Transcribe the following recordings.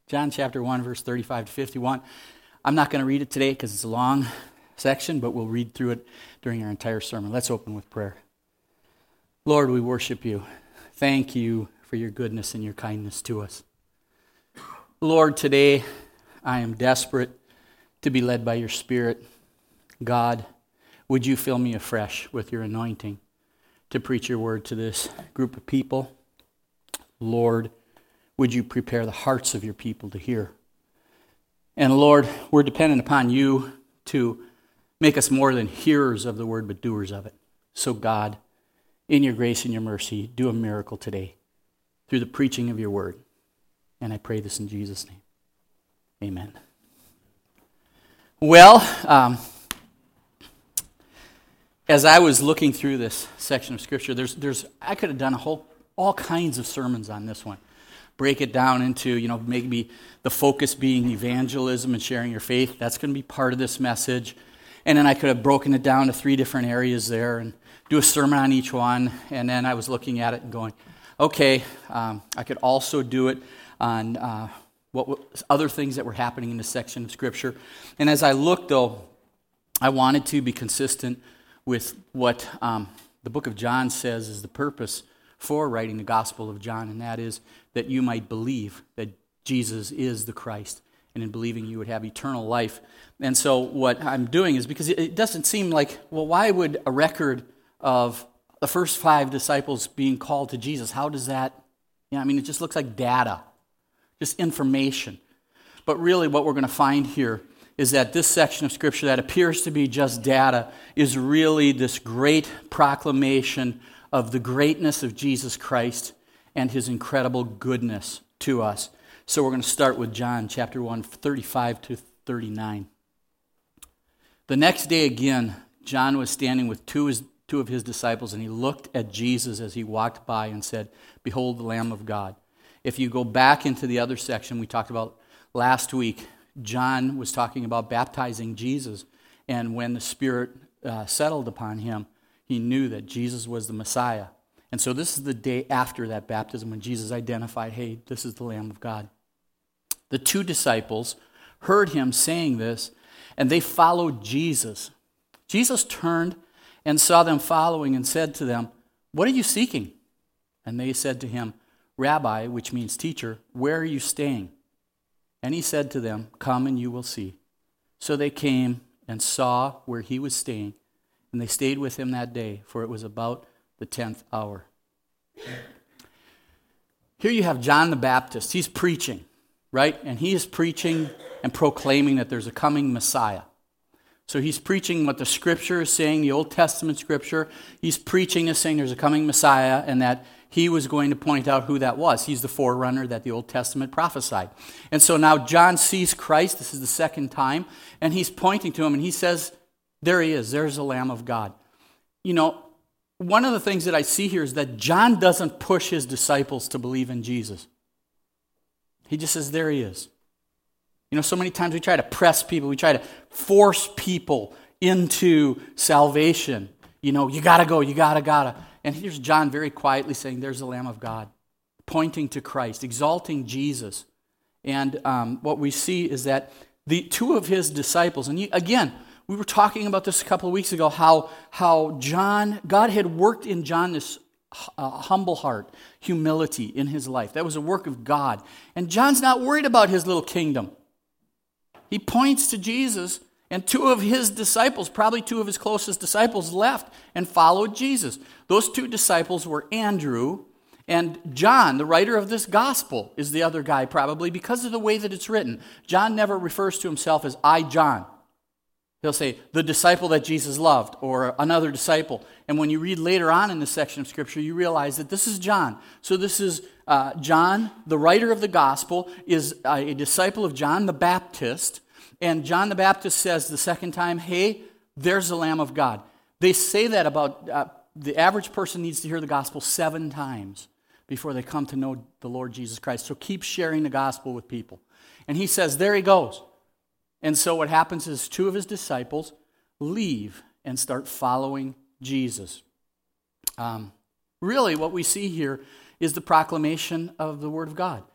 John chapter 1, verse 35 to 51. I'm not going to read it today because it's a long section, but we'll read through it during our entire sermon. Let's open with prayer. Lord, we worship you. Thank you for your goodness and your kindness to us. Lord, today I am desperate to be led by your Spirit. God, would you fill me afresh with your anointing to preach your word to this group of people? Lord, would you prepare the hearts of your people to hear? And Lord, we're dependent upon you to make us more than hearers of the word, but doers of it. So God, in your grace and your mercy, do a miracle today through the preaching of your word. And I pray this in Jesus' name. Amen. Well, as I was looking through this section of Scripture, I could have done all kinds of sermons on this one. Break it down into, maybe the focus being evangelism and sharing your faith. That's going to be part of this message. And then I could have broken it down to 3 different areas there and do a sermon on each one. And then I was looking at it and going, okay, I could also do it on other things that were happening in this section of Scripture. And as I looked, though, I wanted to be consistent with what the book of John says is the purpose for writing the Gospel of John, and that is that you might believe that Jesus is the Christ, and in believing you would have eternal life. And so what I'm doing is, because it doesn't seem like, well, why would a record of the first 5 disciples being called to Jesus, how does that, it just looks like data, just information. But really what we're going to find here is that this section of Scripture that appears to be just data is really this great proclamation of the greatness of Jesus Christ and his incredible goodness to us. So we're going to start with John chapter 1, 35 to 39. The next day again, John was standing with two of his disciples, and he looked at Jesus as he walked by and said, "Behold the Lamb of God." If you go back into the other section we talked about last week, John was talking about baptizing Jesus, and when the Spirit settled upon him, he knew that Jesus was the Messiah. And so this is the day after that baptism when Jesus identified, hey, this is the Lamb of God. The 2 disciples heard him saying this, and they followed Jesus. Jesus turned and saw them following and said to them, "What are you seeking?" And they said to him, "Rabbi," which means teacher, "where are you staying?" And he said to them, "Come and you will see." So they came and saw where he was staying, and they stayed with him that day, for it was about the 10th hour. Here you have John the Baptist. He's preaching, right? And he is preaching and proclaiming that there's a coming Messiah. So he's preaching what the Scripture is saying, the Old Testament Scripture. He's preaching and saying there's a coming Messiah and that he was going to point out who that was. He's the forerunner that the Old Testament prophesied. And so now John sees Christ. This is the second time. And he's pointing to him and he says, there he is. There's the Lamb of God. One of the things that I see here is that John doesn't push his disciples to believe in Jesus. He just says, there he is. So many times we try to press people. We try to force people into salvation. You got to go. You got to. And here's John very quietly saying, there's the Lamb of God, pointing to Christ, exalting Jesus. And what we see is that the 2 of his disciples, and again, we were talking about this a couple of weeks ago, how God had worked in John this humble heart, humility in his life. That was a work of God. And John's not worried about his little kingdom. He points to Jesus, and 2 of his disciples, probably 2 of his closest disciples, left and followed Jesus. Those 2 disciples were Andrew and John, the writer of this gospel, is the other guy probably because of the way that it's written. John never refers to himself as I, John. He'll say, the disciple that Jesus loved, or another disciple. And when you read later on in this section of Scripture, you realize that this is John. So this is John, the writer of the gospel, is a disciple of John the Baptist. And John the Baptist says the second time, hey, there's the Lamb of God. They say that about, the average person needs to hear the gospel 7 times before they come to know the Lord Jesus Christ. So keep sharing the gospel with people. And he says, there he goes. And so what happens is 2 of his disciples leave and start following Jesus. Really, what we see here is the proclamation of the Word of God.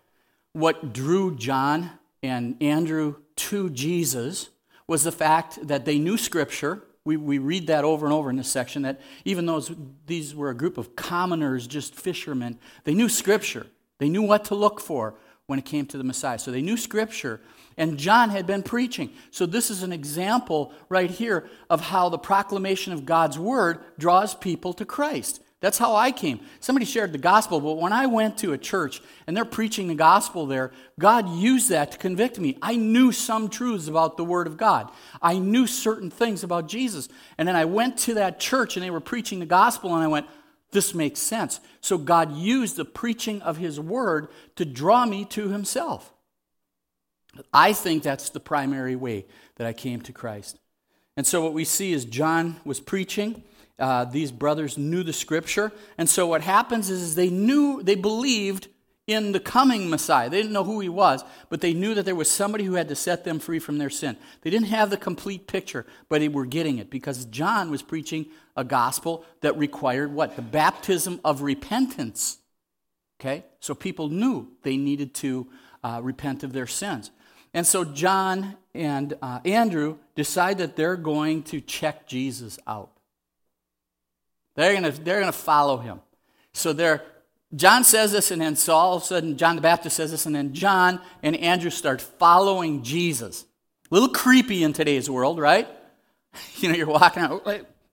what drew John and Andrew to Jesus was the fact that they knew Scripture. We read that over and over in this section, that even though these were a group of commoners, just fishermen, they knew Scripture. They knew what to look for when it came to the Messiah. So they knew Scripture, and John had been preaching. So this is an example right here of how the proclamation of God's Word draws people to Christ. That's how I came. Somebody shared the gospel, but when I went to a church and they're preaching the gospel there, God used that to convict me. I knew some truths about the Word of God. I knew certain things about Jesus. And then I went to that church and they were preaching the gospel, and I went, this makes sense. So God used the preaching of His Word to draw me to Himself. I think that's the primary way that I came to Christ. And so what we see is John was preaching. These brothers knew the Scripture. And so what happens is they believed in the coming Messiah. They didn't know who He was, but they knew that there was somebody who had to set them free from their sin. They didn't have the complete picture, but they were getting it because John was preaching a gospel that required what? The baptism of repentance. Okay? So people knew they needed to repent of their sins. And so John and Andrew decide that they're going to check Jesus out. They're going to follow Him. So John says this, and then so all of a sudden John the Baptist says this, and then John and Andrew start following Jesus. A little creepy in today's world, right? You're walking out,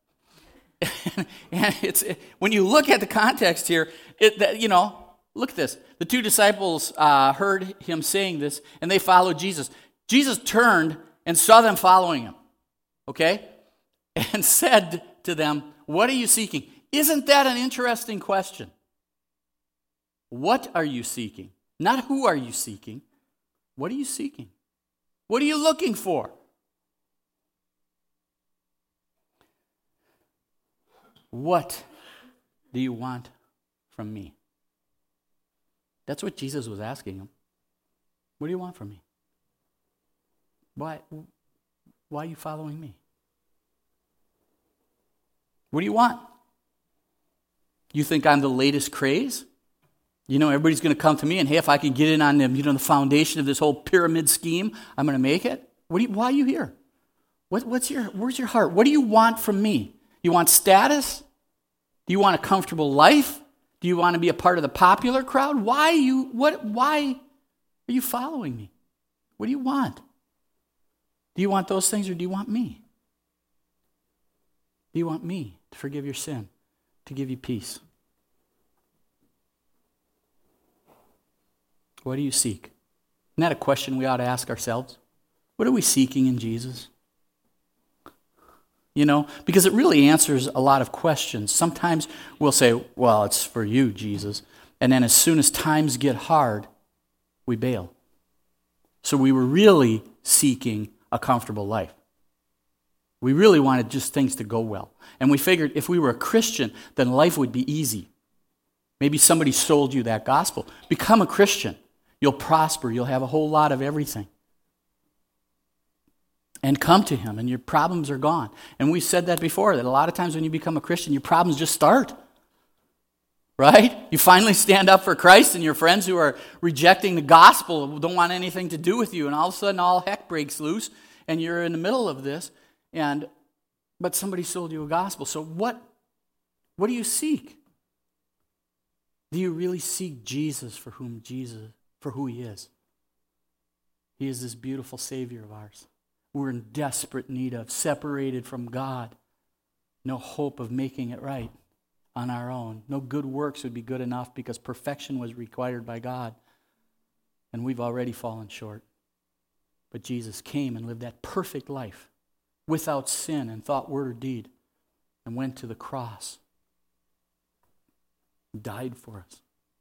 and when you look at the context here, look at this. The two disciples heard him saying this, and they followed Jesus. Jesus turned and saw them following Him, okay? And said to them, what are you seeking? Isn't that an interesting question? What are you seeking? Not who are you seeking. What are you seeking? What are you looking for? What do you want from me? That's what Jesus was asking him. What do you want from me? Why are you following me? What do you want? You think I'm the latest craze? Everybody's going to come to me and, hey, if I can get in on them, the foundation of this whole pyramid scheme, I'm going to make it. Why are you here? Where's your heart? What do you want from me? You want status? Do you want a comfortable life? Do you want to be a part of the popular crowd? Why are you following me? What do you want? Do you want those things, or do you want me? Do you want me to forgive your sin, to give you peace? What do you seek? Isn't that a question we ought to ask ourselves? What are we seeking in Jesus? Because it really answers a lot of questions. Sometimes we'll say, well, it's for you, Jesus. And then as soon as times get hard, we bail. So we were really seeking a comfortable life. We really wanted just things to go well. And we figured if we were a Christian, then life would be easy. Maybe somebody sold you that gospel. Become a Christian. You'll prosper. You'll have a whole lot of everything. And come to Him, and your problems are gone. And we said that before, that a lot of times when you become a Christian, your problems just start. Right? You finally stand up for Christ, and your friends who are rejecting the gospel don't want anything to do with you, and all of a sudden all heck breaks loose, and you're in the middle of this, but somebody sold you a gospel. So what do you seek? Do you really seek Jesus for who He is? He is this beautiful Savior of ours. We're in desperate need of, separated from God. No hope of making it right on our own. No good works would be good enough because perfection was required by God. And we've already fallen short. But Jesus came and lived that perfect life without sin in thought, word, or deed, and went to the cross. Died for us.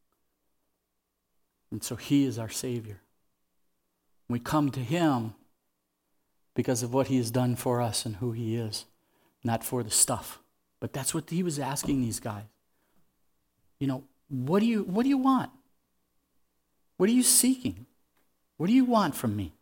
And so He is our Savior. We come to Him because of what He has done for us and who He is, not for the stuff. But that's what He was asking these guys. What do you want? What are you seeking? What do you want from me?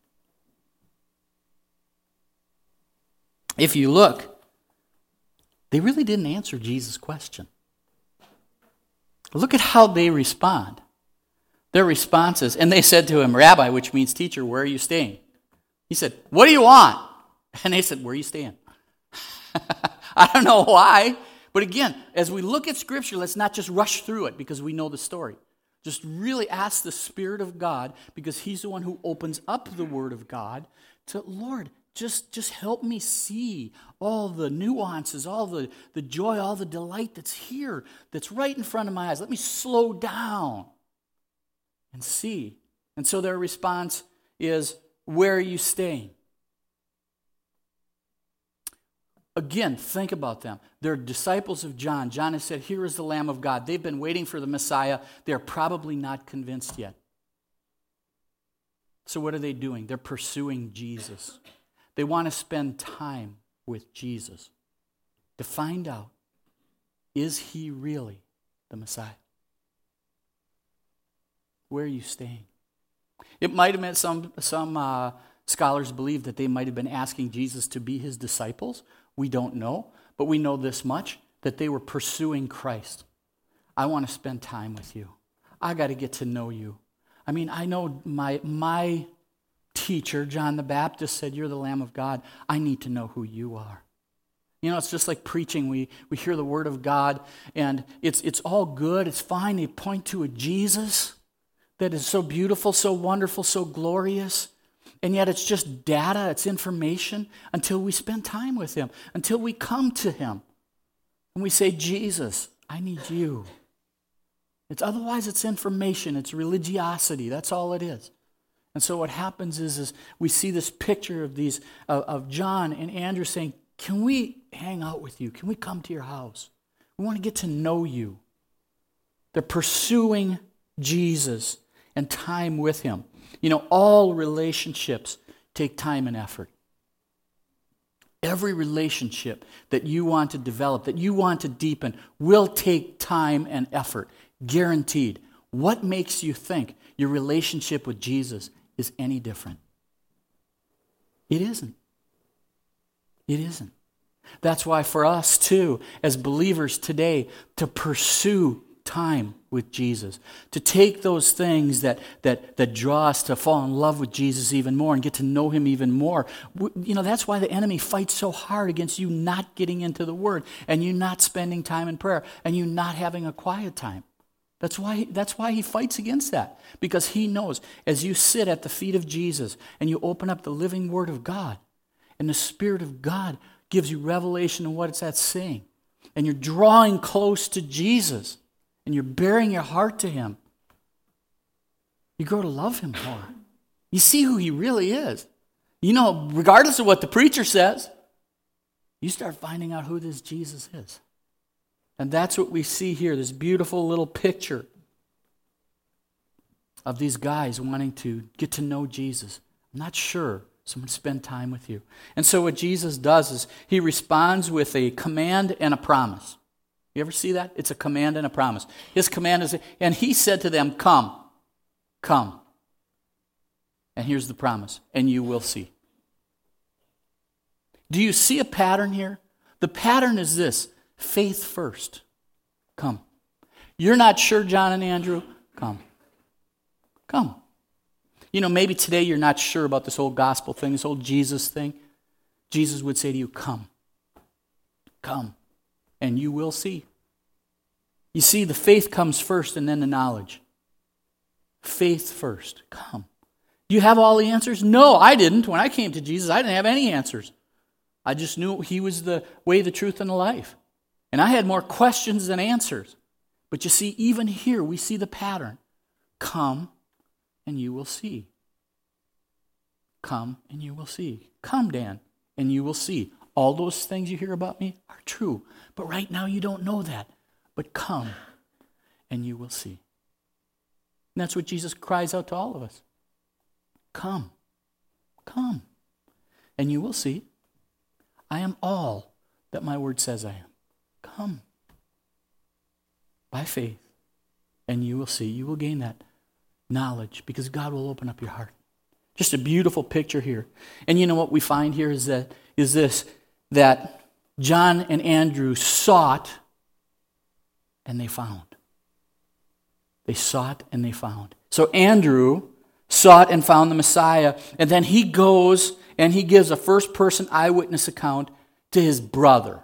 If you look, they really didn't answer Jesus' question. Look at how they respond. Their responses, and they said to him, Rabbi, which means teacher, where are you staying? He said, what do you want? And they said, where are you staying? I don't know why. But again, as we look at Scripture, let's not just rush through it because we know the story. Just really ask the Spirit of God, because He's the one who opens up the Word of God, to, Lord, just help me see all the nuances, all the joy, all the delight that's here, that's right in front of my eyes. Let me slow down and see. And so their response is, where are you staying? Again, think about them. They're disciples of John. John has said, here is the Lamb of God. They've been waiting for the Messiah. They're probably not convinced yet. So what are they doing? They're pursuing Jesus. They want to spend time with Jesus to find out, is He really the Messiah? Where are you staying? It might have meant some scholars believe that they might have been asking Jesus to be His disciples. We don't know, but we know this much, that they were pursuing Christ. I want to spend time with you. I got to get to know you. I mean, I know my teacher, John the Baptist, said, you're the Lamb of God. I need to know who you are. You know, it's just like preaching. We hear the Word of God, and it's all good. It's fine. They point to a Jesus that is so beautiful, so wonderful, so glorious. And yet it's just data, it's information, until we spend time with Him, until we come to Him. And we say, Jesus, I need you. Otherwise it's information, it's religiosity, that's all it is. And so what happens is we see this picture of John and Andrew saying, can we hang out with you? Can we come to your house? We want to get to know you. They're pursuing Jesus and time with Him. You know, all relationships take time and effort. Every relationship that you want to develop, that you want to deepen, will take time and effort, guaranteed. What makes you think your relationship with Jesus is any different? It isn't. It isn't. That's why for us too, as believers today, to pursue time with Jesus, to take those things that draw us to fall in love with Jesus even more and get to know Him even more. You know, that's why the enemy fights so hard against you not getting into the Word, and you not spending time in prayer, and you not having a quiet time. That's why he fights against that, because he knows as you sit at the feet of Jesus and you open up the living Word of God, and the Spirit of God gives you revelation of what it's that's saying, and you're drawing close to Jesus, and you're bearing your heart to Him, you grow to love Him more. You see who He really is. You know, regardless of what the preacher says, you start finding out who this Jesus is. And that's what we see here, this beautiful little picture of these guys wanting to get to know Jesus. I'm not sure, so I'm going to spend time with you. And so what Jesus does is He responds with a command and a promise. You ever see that? It's a command and a promise. His command is, and He said to them, come. And here's the promise, and you will see. Do you see a pattern here? The pattern is this: faith first. Come. You're not sure, John and Andrew? Come. You know, maybe today you're not sure about this whole gospel thing, this whole Jesus thing. Jesus would say to you, come, and you will see. You see, the faith comes first and then the knowledge. Faith first. Come. Do you have all the answers? No, I didn't. When I came to Jesus, I didn't have any answers. I just knew He was the way, the truth, and the life. And I had more questions than answers. But you see, even here, we see the pattern. Come, and you will see. Come, and you will see. Come, Dan, and you will see. All those things you hear about me are true. But right now, you don't know that. But come, and you will see. And that's what Jesus cries out to all of us. Come, and you will see. I am all that my word says I am. Come. By faith. And you will see. You will gain that knowledge because God will open up your heart. Just a beautiful picture here. And you know what we find here is that John and Andrew sought and they found. They sought and they found. So Andrew sought and found the Messiah, and then he goes and he gives a first-person eyewitness account to his brother.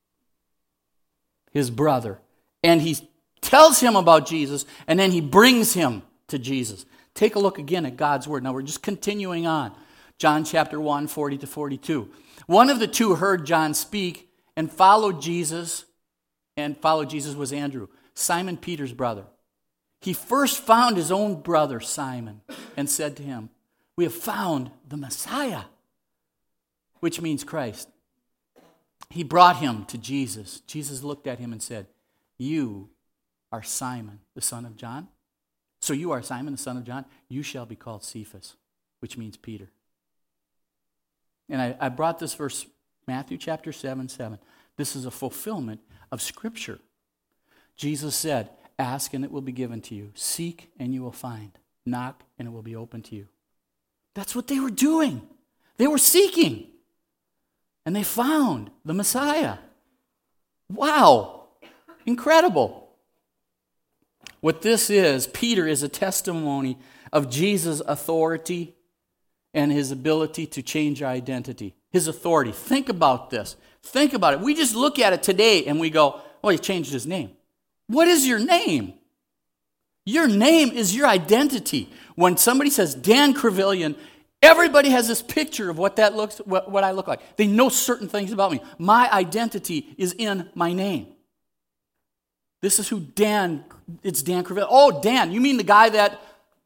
His brother. And he tells him about Jesus, and then he brings him to Jesus. Take a look again at God's Word. Now we're just continuing on. John chapter 1, 40 to 42. One of the two heard John speak and followed Jesus, was Andrew, Simon Peter's brother. He first found his own brother Simon and said to him, "We have found the Messiah," which means Christ. He brought him to Jesus. Jesus looked at him and said, "You are Simon, the son of John. So you are Simon, the son of John. You shall be called Cephas," which means Peter. And I brought this verse, Matthew chapter 7:7. This is a fulfillment of Scripture. Jesus said, "Ask and it will be given to you. Seek and you will find. Knock and it will be open to you." That's what they were doing. They were seeking. And they found the Messiah. Wow. Incredible. What this is, Peter is a testimony of Jesus' authority and his ability to change our identity. His authority. Think about this. Think about it. We just look at it today and we go, "Well, he changed his name." What is your name? Your name is your identity. When somebody says Dan Crevillian, everybody has this picture of what I look like. They know certain things about me. My identity is in my name. This is who it's Dan Crevillian. Oh, Dan, you mean the guy that...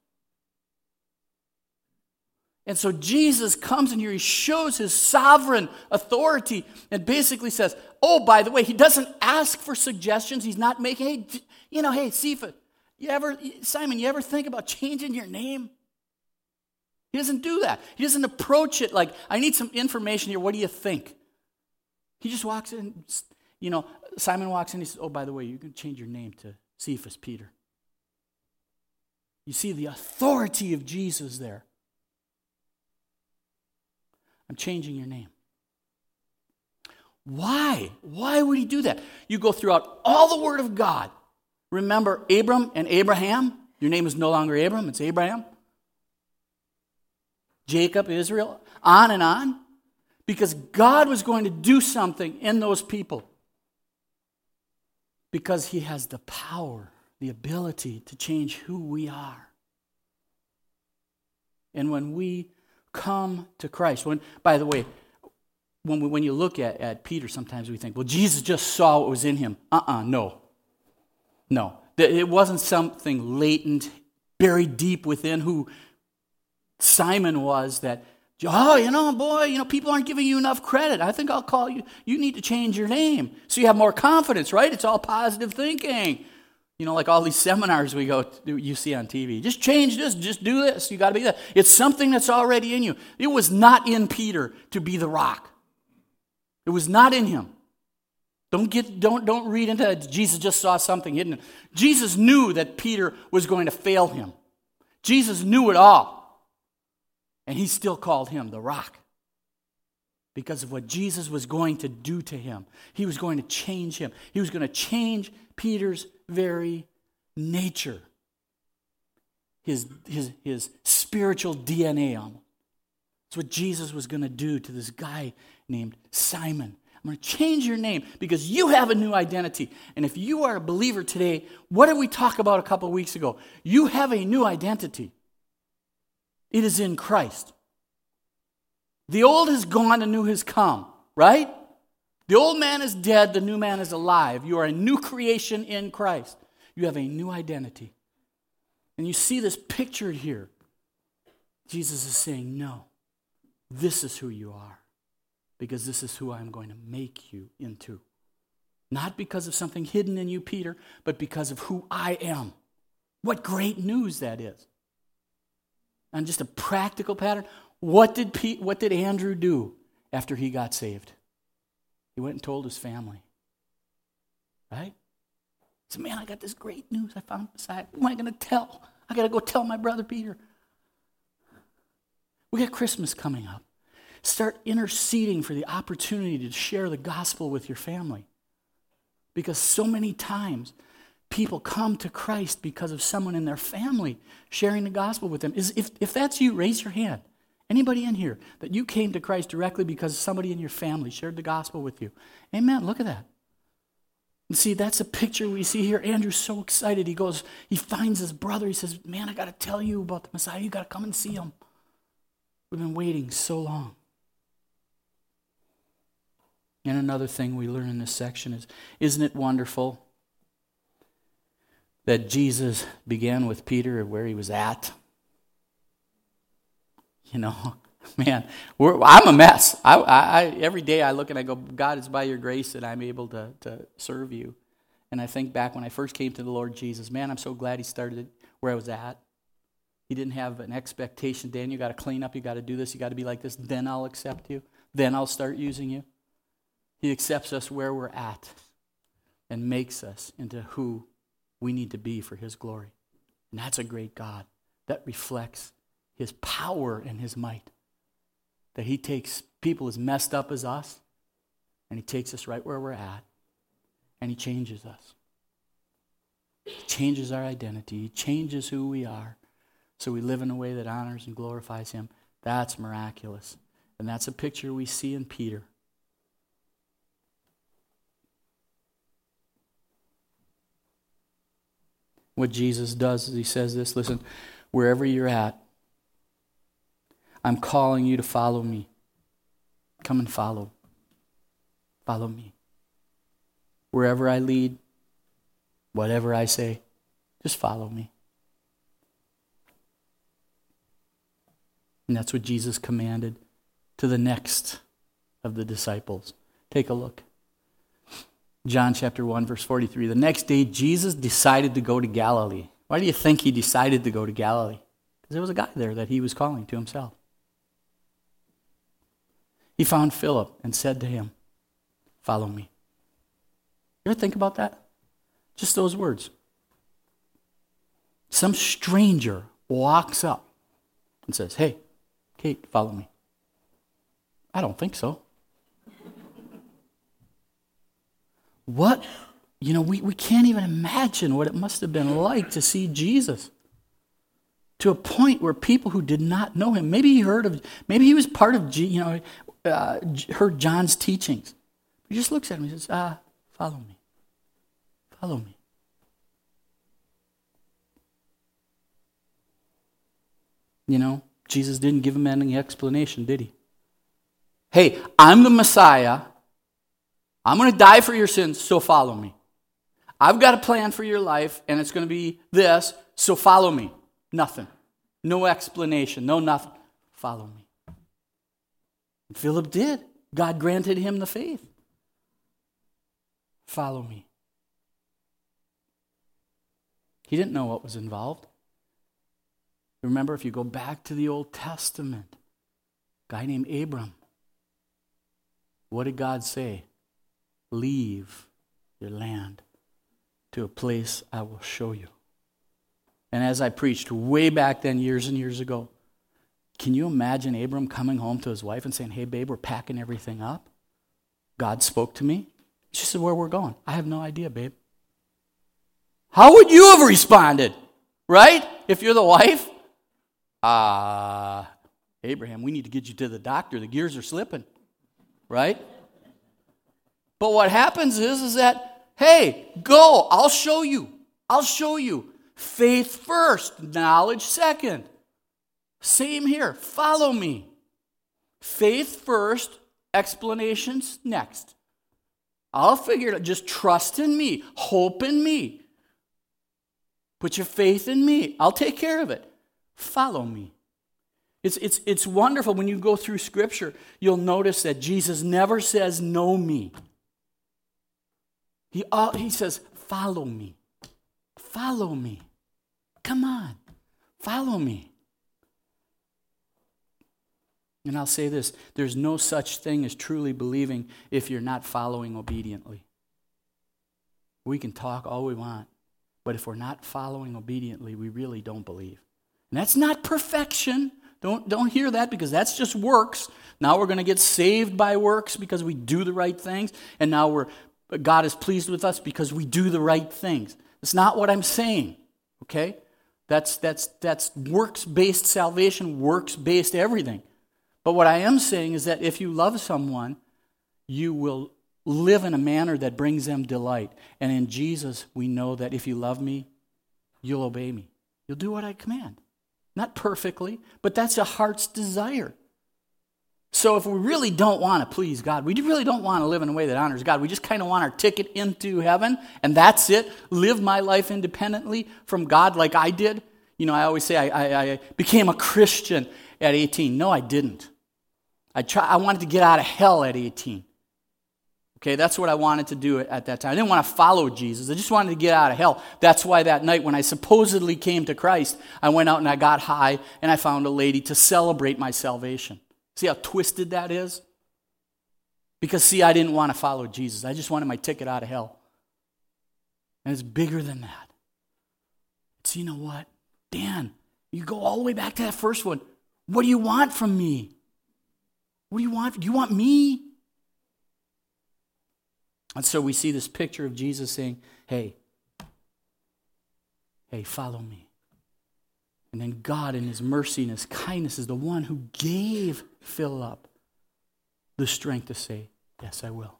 And so Jesus comes in here, he shows his sovereign authority and basically says, oh, by the way, he doesn't ask for suggestions. He's not making, hey, Cephas, Simon, you ever think about changing your name? He doesn't do that. He doesn't approach it like, I need some information here. What do you think? He just walks in, Simon walks in, he says, oh, by the way, you can change your name to Cephas, Peter. You see the authority of Jesus there. I'm changing your name. Why? Why would he do that? You go throughout all the Word of God. Remember Abram and Abraham? Your name is no longer Abram, it's Abraham. Jacob, Israel, on and on. Because God was going to do something in those people. Because he has the power, the ability to change who we are. And when we come to Christ. By the way, when you look at Peter, sometimes we think, well, Jesus just saw what was in him. No. It wasn't something latent, buried deep within who Simon was that, people aren't giving you enough credit. I think I'll call you. You need to change your name so you have more confidence, right? It's all positive thinking. Like all these seminars you see on TV. Just change this, just do this, you got to be that. It's something that's already in you. It was not in Peter to be the rock. It was not in him. Don't read into it. Jesus just saw something hidden. Jesus knew that Peter was going to fail him. Jesus knew it all. And he still called him the rock. Because of what Jesus was going to do to him. He was going to change him. He was going to change Peter's very nature. His spiritual DNA almost. That's what Jesus was going to do to this guy named Simon. I'm going to change your name because you have a new identity. And if you are a believer today, what did we talk about a couple of weeks ago? You have a new identity. It is in Christ. The old has gone, the new has come, right? The old man is dead, the new man is alive. You are a new creation in Christ. You have a new identity. And you see this pictured here. Jesus is saying, no, this is who you are. Because this is who I'm going to make you into. Not because of something hidden in you, Peter, but because of who I am. What great news that is. And just a practical pattern. What did Andrew do after he got saved? He went and told his family. Right? He said, man, I got this great news. I found Messiah. Who am I going to tell? I got to go tell my brother Peter. We got Christmas coming up. Start interceding for the opportunity to share the gospel with your family. Because so many times, people come to Christ because of someone in their family sharing the gospel with them. If that's you, raise your hand. Anybody in here that you came to Christ directly because somebody in your family shared the gospel with you? Amen. Look at that. And see, that's a picture we see here. Andrew's so excited. He finds his brother. He says, man, I got to tell you about the Messiah. You got to come and see him. We've been waiting so long. And another thing we learn in this section is, isn't it wonderful that Jesus began with Peter where he was at? You know, man, I'm a mess. Every day I look and I go, God, it's by your grace that I'm able to serve you. And I think back when I first came to the Lord Jesus, man, I'm so glad he started where I was at. He didn't have an expectation, Dan, you got to clean up, you got to do this, you got to be like this, then I'll accept you, then I'll start using you. He accepts us where we're at and makes us into who we need to be for his glory. And that's a great God that reflects his power and his might. That he takes people as messed up as us, and he takes us right where we're at, and he changes us. He changes our identity. He changes who we are, so we live in a way that honors and glorifies him. That's miraculous. And that's a picture we see in Peter. What Jesus does is he says this, listen, wherever you're at, I'm calling you to follow me. Come and follow. Follow me. Wherever I lead, whatever I say, just follow me. And that's what Jesus commanded to the next of the disciples. Take a look. John chapter 1, verse 43. The next day, Jesus decided to go to Galilee. Why do you think he decided to go to Galilee? Because there was a guy there that he was calling to himself. He found Philip and said to him, follow me. You ever think about that? Just those words. Some stranger walks up and says, hey, Kate, follow me. I don't think so. What? You know, we can't even imagine what it must have been like to see Jesus. To a point where people who did not know him, maybe he was part of, heard John's teachings. He just looks at him and says, follow me. Follow me. You know, Jesus didn't give him any explanation, did he? Hey, I'm the Messiah. I'm going to die for your sins, so follow me. I've got a plan for your life, and it's going to be this, so follow me. Nothing. No explanation, no nothing. Follow me. And Philip did. God granted him the faith. Follow me. He didn't know what was involved. Remember, if you go back to the Old Testament, a guy named Abram, what did God say? Leave your land to a place I will show you. And as I preached way back then, years and years ago, can you imagine Abram coming home to his wife and saying, hey, babe, we're packing everything up? God spoke to me. She said, where we're going? I have no idea, babe. How would you have responded? Right? If you're the wife? Abraham, we need to get you to the doctor. The gears are slipping. Right? But what happens is that, hey, go. I'll show you. I'll show you. Faith first, knowledge second. Same here. Follow me. Faith first, explanations next. I'll figure it out. Just trust in me. Hope in me. Put your faith in me. I'll take care of it. Follow me. It's wonderful when you go through Scripture, you'll notice that Jesus never says, know me. He says, follow me. Follow me. Come on. Follow me. And I'll say this, there's no such thing as truly believing if you're not following obediently. We can talk all we want, but if we're not following obediently, we really don't believe. And that's not perfection. Don't hear that, because that's just works. Now we're going to get saved by works because we do the right things, and now God is pleased with us because we do the right things. It's not what I'm saying, okay? That's works-based salvation, works-based everything. But what I am saying is that if you love someone, you will live in a manner that brings them delight. And in Jesus, we know that if you love me, you'll obey me. You'll do what I command. Not perfectly, but that's a heart's desire. So if we really don't want to please God, we really don't want to live in a way that honors God, we just kind of want our ticket into heaven, and that's it, live my life independently from God like I did. You know, I always say I became a Christian at 18. No, I didn't. I wanted to get out of hell at 18. Okay, that's what I wanted to do at that time. I didn't want to follow Jesus. I just wanted to get out of hell. That's why that night when I supposedly came to Christ, I went out and I got high and I found a lady to celebrate my salvation. See how twisted that is? Because, see, I didn't want to follow Jesus. I just wanted my ticket out of hell. And it's bigger than that. So you know what? Dan, you go all the way back to that first one. What do you want from me? What do you want? Do you want me? And so we see this picture of Jesus saying, hey, follow me. And then God in his mercy and his kindness is the one who gave Philip the strength to say, yes, I will.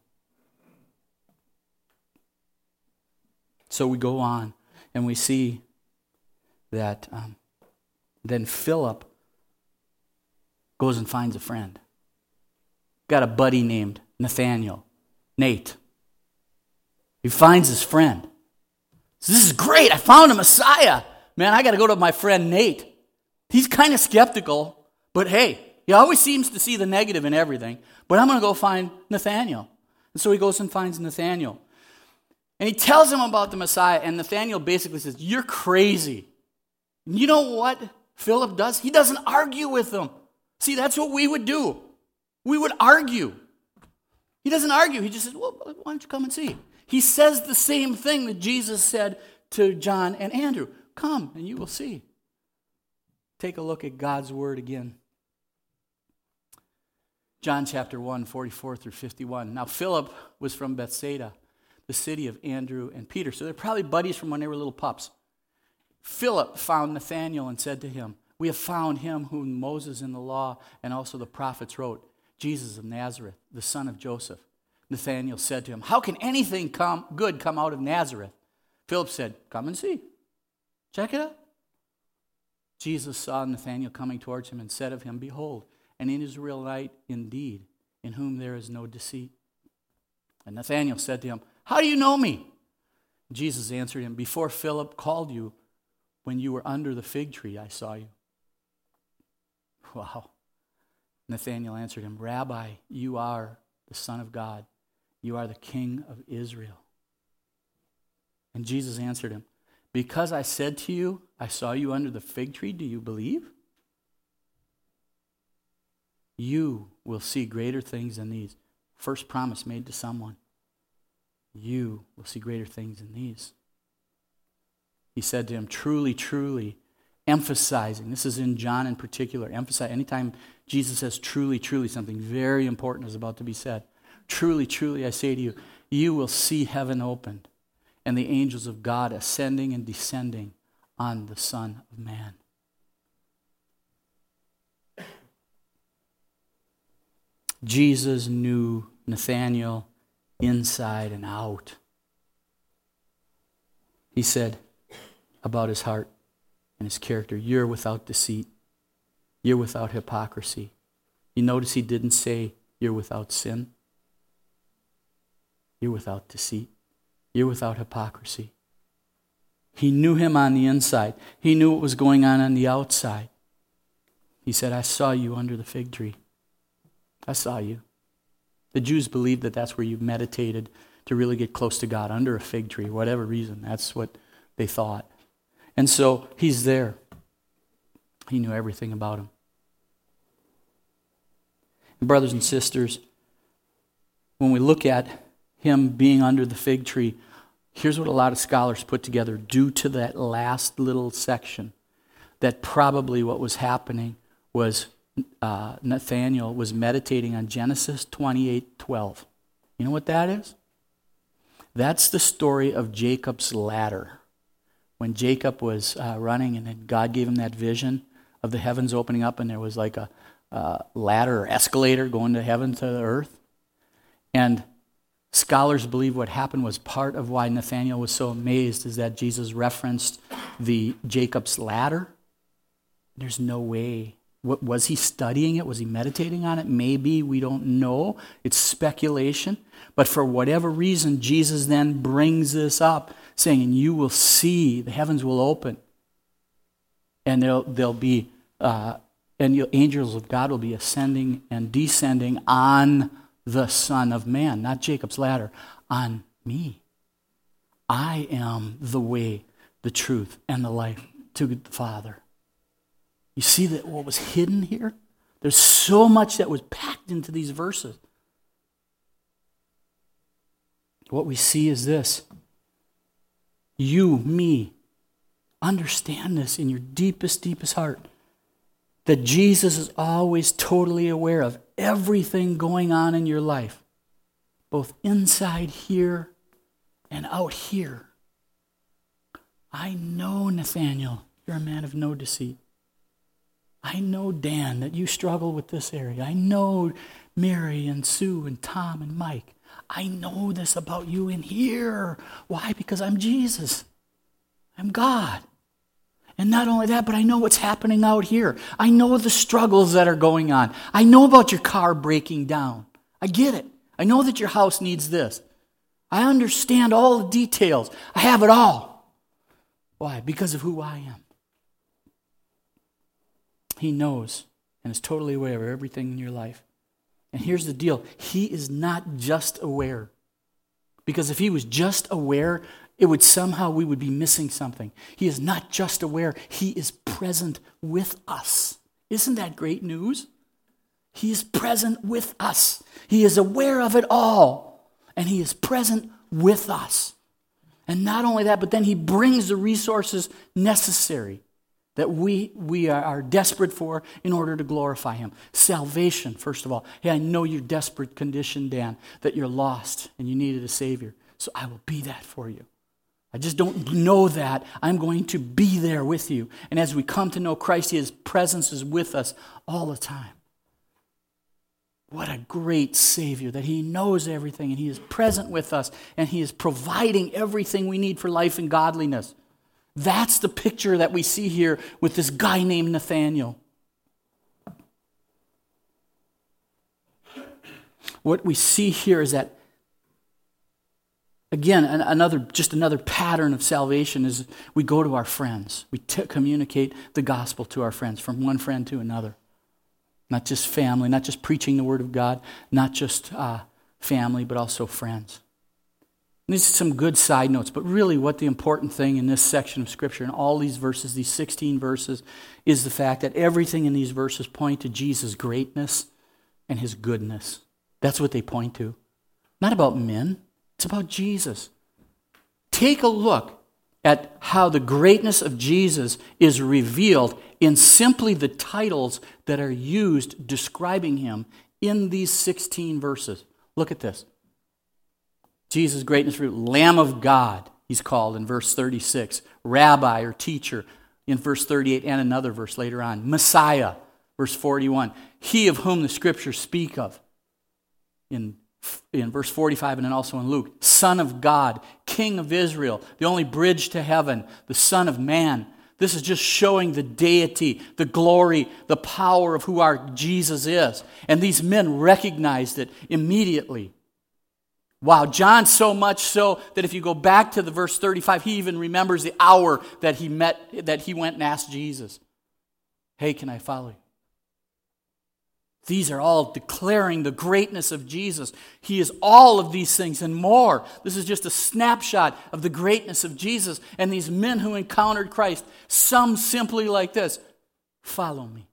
So we go on and we see that then Philip goes and finds a friend. Got a buddy named Nathaniel, Nate. He finds his friend. So this is great. I found a Messiah. Man, I got to go to my friend Nate. He's kind of skeptical, but hey, he always seems to see the negative in everything. But I'm going to go find Nathaniel. And so he goes and finds Nathaniel. And he tells him about the Messiah, and Nathaniel basically says, you're crazy. You know what Philip does? He doesn't argue with them. See, that's what we would do. We would argue. He doesn't argue. He just says, well, why don't you come and see? He says the same thing that Jesus said to John and Andrew. Come and you will see. Take a look at God's word again. John chapter 1, 44 through 51. Now Philip was from Bethsaida, the city of Andrew and Peter. So they're probably buddies from when they were little pups. Philip found Nathanael and said to him, we have found him whom Moses in the law and also the prophets wrote, Jesus of Nazareth, the son of Joseph. Nathanael said to him, how can anything good come out of Nazareth? Philip said, come and see. Check it out. Jesus saw Nathanael coming towards him and said of him, behold, an Israelite indeed, in whom there is no deceit. And Nathanael said to him, how do you know me? Jesus answered him, before Philip called you, when you were under the fig tree, I saw you. Wow. Nathanael answered him, Rabbi, you are the Son of God. You are the King of Israel. And Jesus answered him, because I said to you, I saw you under the fig tree, do you believe? You will see greater things than these. First promise made to someone. You will see greater things than these. He said to him, truly, truly, emphasizing, this is in John in particular, anytime Jesus says truly, truly, something very important is about to be said. Truly, truly, I say to you, you will see heaven opened and the angels of God ascending and descending on the Son of Man. Jesus knew Nathanael inside and out. He said about his heart and his character, you're without deceit. You're without hypocrisy. You notice he didn't say you're without sin. You're without deceit. You're without hypocrisy. He knew him on the inside. He knew what was going on the outside. He said, I saw you under the fig tree. I saw you. The Jews believed that that's where you meditated to really get close to God, under a fig tree, whatever reason. That's what they thought. And so he's there. He knew everything about him. And brothers and sisters, when we look at him being under the fig tree, here's what a lot of scholars put together due to that last little section, that probably what was happening was Nathanael was meditating on Genesis 28:12. You know what that is? That's the story of Jacob's ladder. when Jacob was running, and then God gave him that vision of the heavens opening up, and there was like a ladder or escalator going to heaven to the earth. And scholars believe what happened was part of why Nathanael was so amazed is that Jesus referenced the Jacob's ladder. There's no way. Was he studying it? Was he meditating on it? Maybe. We don't know. It's speculation. But for whatever reason, Jesus then brings this up, saying, and you will see, the heavens will open. And there'll be, angels of God will be ascending and descending on the Son of Man, not Jacob's ladder, on me. I am the way, the truth, and the life to the Father. You see that what was hidden here? There's so much that was packed into these verses. What we see is this. You, me, understand this in your deepest, deepest heart. That Jesus is always totally aware of everything going on in your life. Both inside here and out here. I know, Nathaniel, you're a man of no deceit. I know, Dan, that you struggle with this area. I know Mary and Sue and Tom and Mike. I know this about you in here. Why? Because I'm Jesus. I'm God. And not only that, but I know what's happening out here. I know the struggles that are going on. I know about your car breaking down. I get it. I know that your house needs this. I understand all the details. I have it all. Why? Because of who I am. He knows and is totally aware of everything in your life. And here's the deal. He is not just aware. Because if he was just aware, we would be missing something. He is not just aware. He is present with us. Isn't that great news? He is present with us. He is aware of it all. And he is present with us. And not only that, but then he brings the resources necessary that we are desperate for in order to glorify him. Salvation, first of all. Hey, I know your desperate condition, Dan, that you're lost and you needed a Savior. So I will be that for you. I just don't know that. I'm going to be there with you. And as we come to know Christ, his presence is with us all the time. What a great Savior, that he knows everything and he is present with us and he is providing everything we need for life and godliness. That's the picture that we see here with this guy named Nathaniel. What we see here is that, again, another pattern of salvation is we go to our friends. We communicate the gospel to our friends, from one friend to another. Not just family, not just preaching the word of God, not just family, but also friends. And these are some good side notes, but really what the important thing in this section of Scripture, in all these verses, these 16 verses, is the fact that everything in these verses point to Jesus' greatness and his goodness. That's what they point to. Not about men, it's about Jesus. Take a look at how the greatness of Jesus is revealed in simply the titles that are used describing him in these 16 verses. Look at this. Jesus' greatness, Lamb of God, he's called in verse 36. Rabbi or teacher in verse 38 and another verse later on. Messiah, verse 41. He of whom the Scriptures speak of in verse 45 and then also in Luke. Son of God, King of Israel, the only bridge to heaven, the Son of Man. This is just showing the deity, the glory, the power of who our Jesus is. And these men recognized it immediately. Wow, John so much so that if you go back to the verse 35, he even remembers the hour that he went and asked Jesus, hey, can I follow you? These are all declaring the greatness of Jesus. He is all of these things and more. This is just a snapshot of the greatness of Jesus and these men who encountered Christ. Some simply like this, follow me.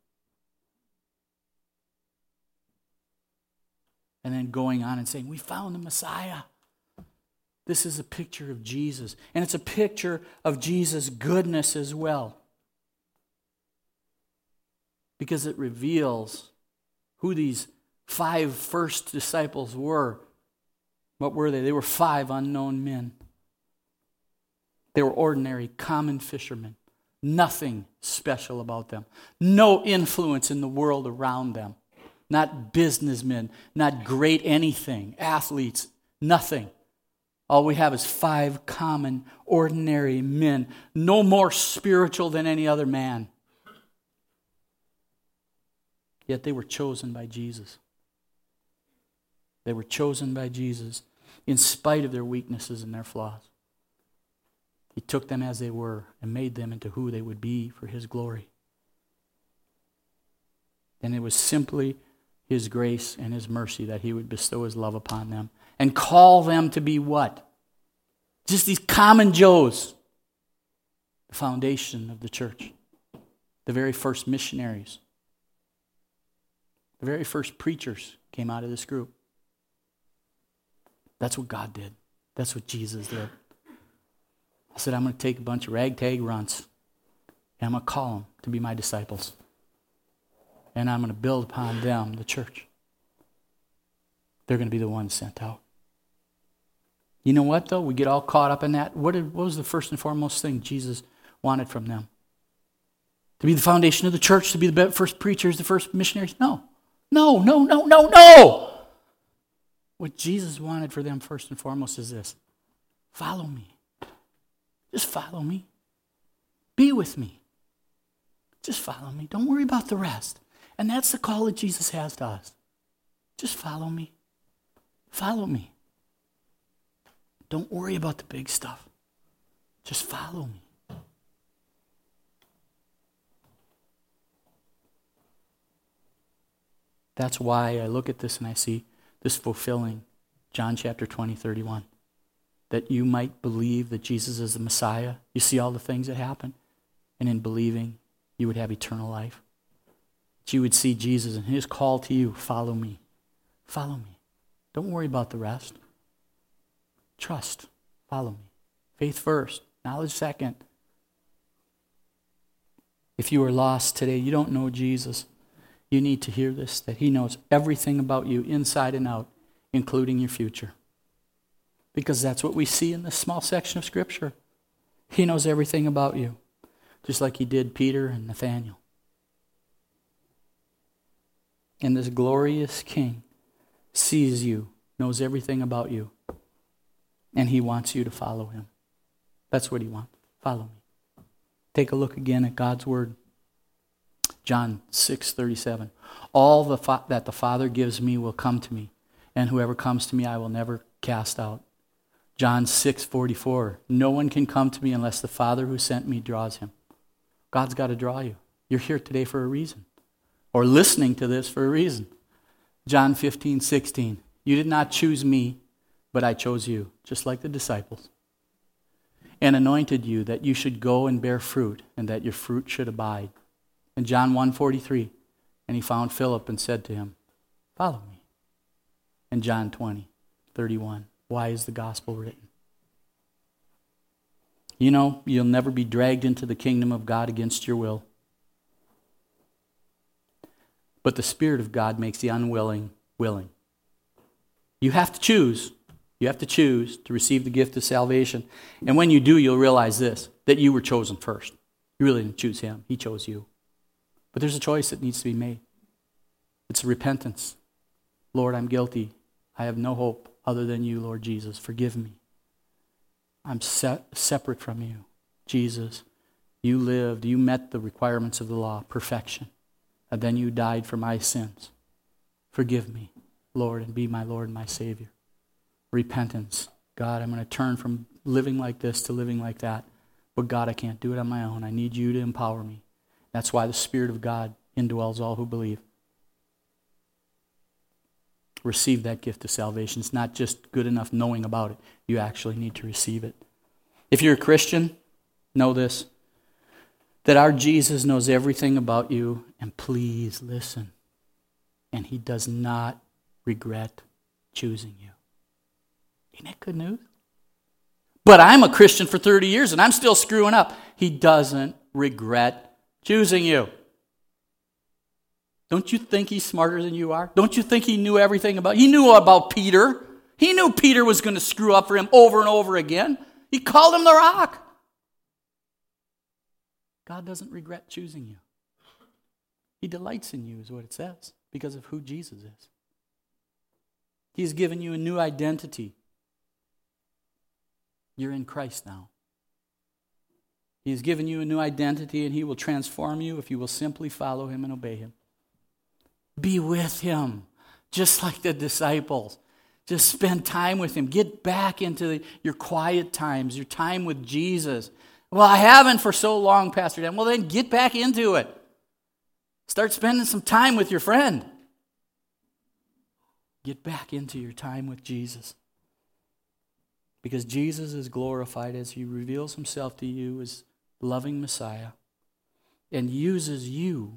And then going on and saying, we found the Messiah. This is a picture of Jesus. And it's a picture of Jesus' goodness as well. Because it reveals who these 5 first disciples were. What were they? They were 5 unknown men. They were ordinary, common fishermen. Nothing special about them. No influence in the world around them. Not businessmen, not great anything, athletes, nothing. All we have is 5 common, ordinary men, no more spiritual than any other man. Yet they were chosen by Jesus. They were chosen by Jesus in spite of their weaknesses and their flaws. He took them as they were and made them into who they would be for His glory. And it was simply His grace and His mercy that He would bestow His love upon them and call them to be what? Just these common Joes. The foundation of the church. The very first missionaries. The very first preachers came out of this group. That's what God did. That's what Jesus did. I said, I'm going to take a bunch of ragtag runts and I'm going to call them to be my disciples. And I'm going to build upon them the church. They're going to be the ones sent out. You know what, though? We get all caught up in that. What was the first and foremost thing Jesus wanted from them? To be the foundation of the church, to be the first preachers, the first missionaries? No. No. What Jesus wanted for them first and foremost is this. Follow me. Just follow me. Be with me. Just follow me. Don't worry about the rest. And that's the call that Jesus has to us. Just follow me. Follow me. Don't worry about the big stuff. Just follow me. That's why I look at this and I see this fulfilling John chapter 20, 31. That you might believe that Jesus is the Messiah. You see all the things that happen. And in believing, you would have eternal life. That you would see Jesus and His call to you, follow me. Follow me. Don't worry about the rest. Trust. Follow me. Faith first. Knowledge second. If you are lost today, you don't know Jesus, you need to hear this, that He knows everything about you inside and out, including your future. Because that's what we see in this small section of Scripture. He knows everything about you, just like He did Peter and Nathaniel. And this glorious King sees you, knows everything about you, and He wants you to follow Him. That's what He wants. Follow me. Take a look again at God's Word. John 6:37. All that the Father gives me will come to me, and whoever comes to me I will never cast out. John 6:44. No one can come to me unless the Father who sent me draws him. God's got to draw you. You're here today for a reason. Or listening to this for a reason. John 15:16. You did not choose me, but I chose you, just like the disciples, and anointed you that you should go and bear fruit, and that your fruit should abide. And John 1:43. And He found Philip and said to him, follow me. And John 20:31. Why is the gospel written? You know, you'll never be dragged into the kingdom of God against your will. But the Spirit of God makes the unwilling willing. You have to choose. You have to choose to receive the gift of salvation. And when you do, you'll realize this, that you were chosen first. You really didn't choose Him. He chose you. But there's a choice that needs to be made. It's repentance. Lord, I'm guilty. I have no hope other than you, Lord Jesus. Forgive me. I'm separate from you. Jesus, you lived. You met the requirements of the law, perfection. And then you died for my sins. Forgive me, Lord, and be my Lord and my Savior. Repentance. God, I'm going to turn from living like this to living like that. But God, I can't do it on my own. I need you to empower me. That's why the Spirit of God indwells all who believe. Receive that gift of salvation. It's not just good enough knowing about it. You actually need to receive it. If you're a Christian, know this, that our Jesus knows everything about you, and please listen. And He does not regret choosing you. Isn't that good news? But I'm a Christian for 30 years and I'm still screwing up. He doesn't regret choosing you. Don't you think He's smarter than you are? Don't you think He knew everything about you? He knew about Peter. He knew Peter was going to screw up for Him over and over again. He called him the rock. God doesn't regret choosing you. He delights in you, is what it says, because of who Jesus is. He's given you a new identity. You're in Christ now. He's given you a new identity, and He will transform you if you will simply follow Him and obey Him. Be with Him, just like the disciples. Just spend time with Him. Get back into your quiet times, your time with Jesus. Well, I haven't for so long, Pastor Dan. Well, then get back into it. Start spending some time with your friend. Get back into your time with Jesus. Because Jesus is glorified as He reveals Himself to you as loving Messiah and uses you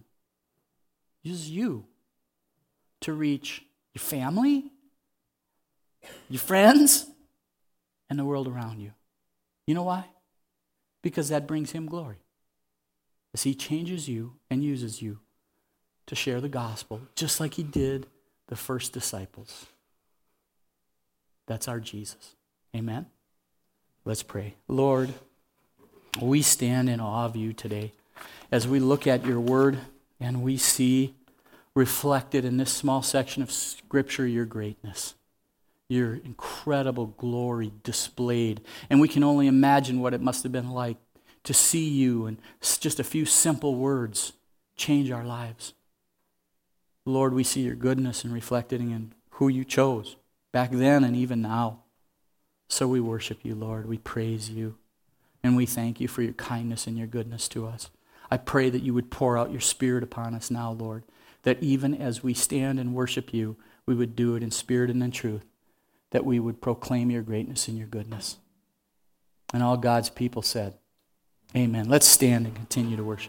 to reach your family, your friends, and the world around you. You know why? Because that brings Him glory. As He changes you and uses you to share the gospel, just like He did the first disciples. That's our Jesus. Amen? Let's pray. Lord, we stand in awe of You today as we look at Your word and we see reflected in this small section of Scripture Your greatness, Your incredible glory displayed. And we can only imagine what it must have been like to see You and just a few simple words change our lives. Lord, we see Your goodness and reflected in who You chose back then and even now. So we worship You, Lord. We praise You. And we thank You for Your kindness and Your goodness to us. I pray that You would pour out Your Spirit upon us now, Lord, that even as we stand and worship You, we would do it in spirit and in truth, that we would proclaim Your greatness and Your goodness. And all God's people said, amen. Let's stand and continue to worship.